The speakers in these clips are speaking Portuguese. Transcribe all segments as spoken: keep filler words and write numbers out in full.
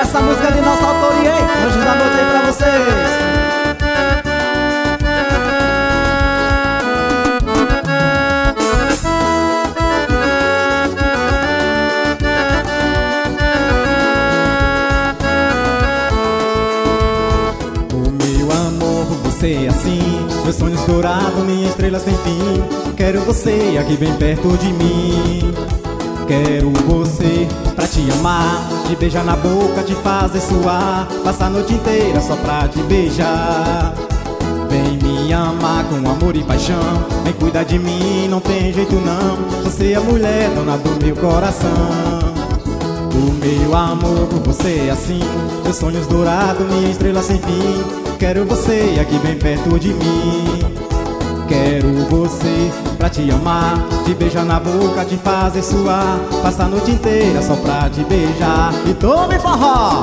essa música de nossa autoria, hein? Anjos da Noite aí pra vocês. Você assim, meus sonhos dourados, minha estrela sem fim. Quero você aqui bem perto de mim. Quero você pra te amar, te beijar na boca, te fazer suar, passar a noite inteira só pra te beijar. Vem me amar com amor e paixão, vem cuidar de mim, não tem jeito não. Você é a mulher, dona do meu coração. O meu amor por você é assim, meus sonhos dourados, minha estrela sem fim. Quero você aqui bem perto de mim. Quero você pra te amar, te beijar na boca, te fazer suar, passar a noite inteira só pra te beijar. E tome forró!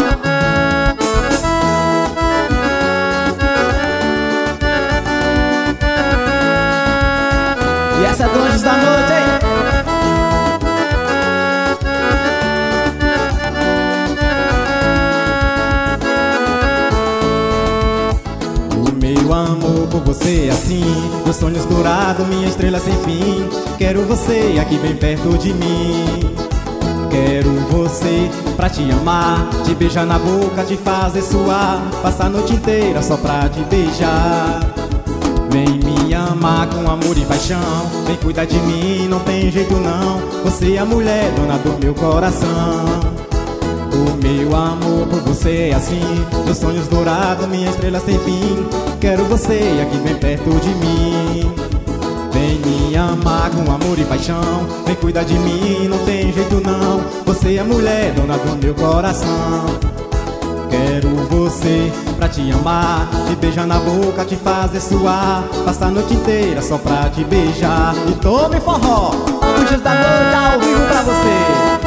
E essa é do Anjos da Noite, hein? Meu amor por você é assim, meus sonhos dourados, minha estrela sem fim. Quero você aqui bem perto de mim. Quero você pra te amar, te beijar na boca, te fazer suar, passar a noite inteira só pra te beijar. Vem me amar com amor e paixão, vem cuidar de mim, não tem jeito não. Você é a mulher, dona do meu coração. O meu amor por você é assim, meus sonhos dourados, minha estrela sem fim. Quero você aqui bem perto de mim. Vem me amar com amor e paixão, vem cuidar de mim, não tem jeito não. Você é a mulher, dona do meu coração. Quero você pra te amar, te beijar na boca, te fazer suar, passar a noite inteira só pra te beijar. E tome forró, Anjos da Noite ao vivo pra você.